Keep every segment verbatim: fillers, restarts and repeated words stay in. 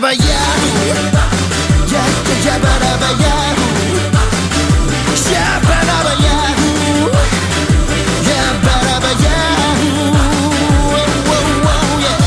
dabba yahoo, yeah, yabba dabba yahoo, yabba dabba yahoo, yabba dabba yahoo, whoa, whoa, whoa, yeah.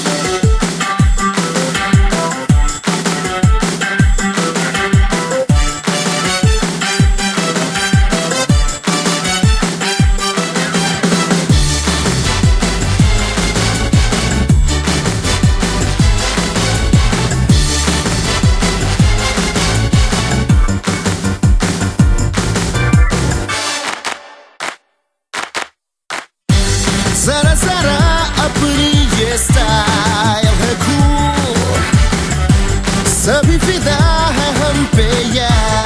जरा जरा अपनी ये style है cool, सभी फिदा है हम पे यार।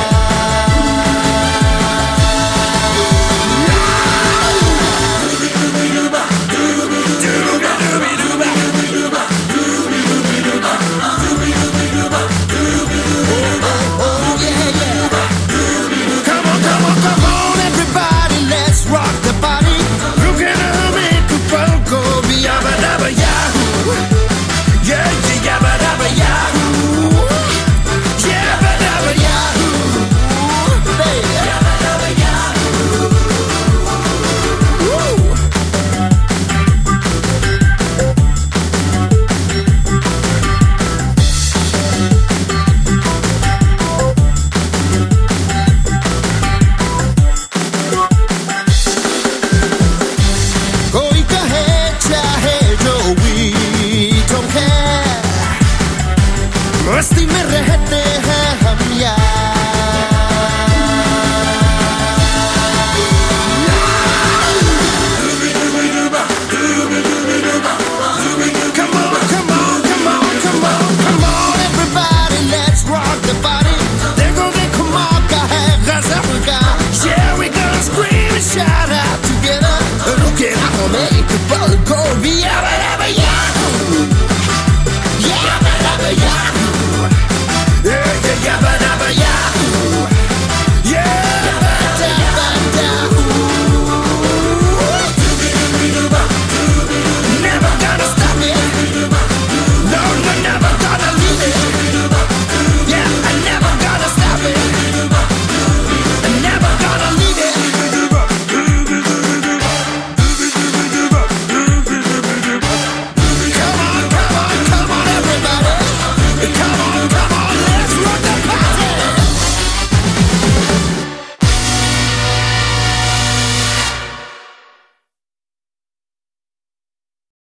Oh yeah yeah, come on come on come on everybody, let's rock the body. Yabba dabba yahoo, yeah, yeah, yabba dabba yahoo, yabba dabba yahoo, baby, yabba dabba yahoo, woo. कोई कहे चाहे जो we don't care, मस्ती